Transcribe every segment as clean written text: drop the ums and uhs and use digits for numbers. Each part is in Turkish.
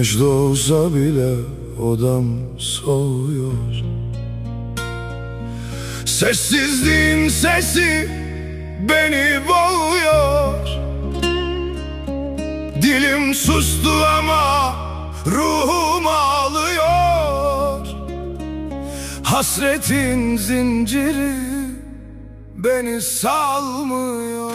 Güneş doğsa bile odam soğuyor. Sessizliğin sesi beni boğuyor. Dilim sustu ama ruhum ağlıyor. Hasretin zinciri beni salmıyor.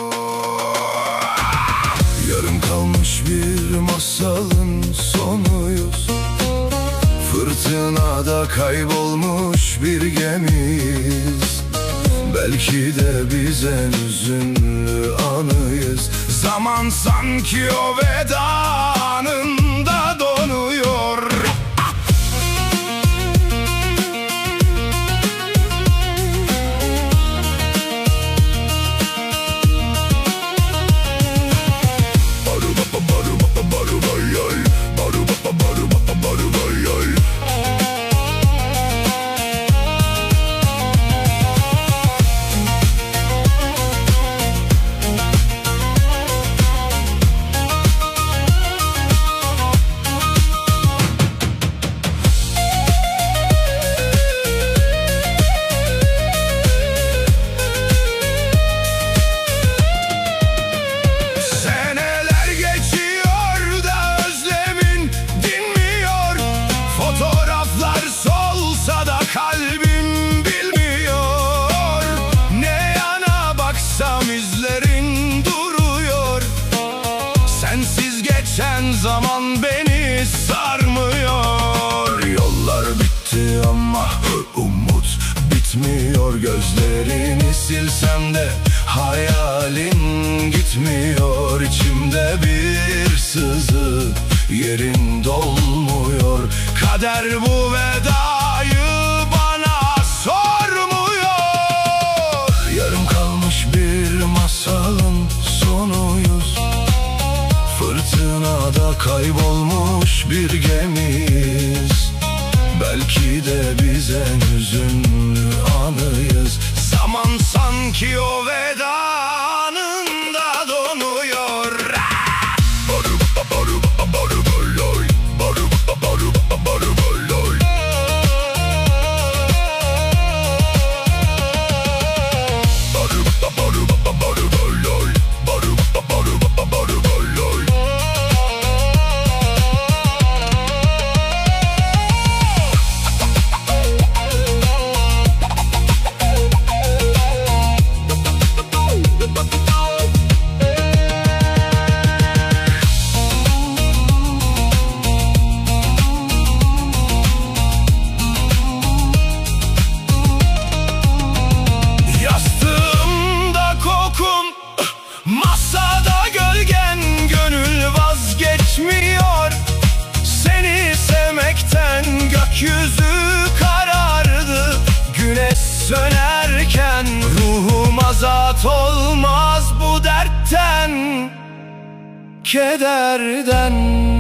Yarım kalmış bir masalın sonuyuz. Fırtınada kaybolmuş bir gemiyiz. Belki de biz en hüzünlü anıyız. Zaman sanki o veda anında donuyor. Kalbim bilmiyor, ne yana baksam izlerin duruyor. Sensiz geçen zaman beni sarmıyor. Yollar bitti ama umut bitmiyor. Gözlerini silsem de hayalin gitmiyor. İçimde bir sızı, yerin dolmuyor. Kader bu vedayı bana sormuyor. Yarım kalmış bir masalın sonuyuz. Fırtınada kaybolmuş bir gemiyiz. Belki de biz en hüzünlü anıyız. Zaman sanki o veda anında donuyor. Masada gölgen, gönül vazgeçmiyor. Seni sevmekten gökyüzü karardı. Güneş sönerken ruhum azat olmaz bu dertten, kederden.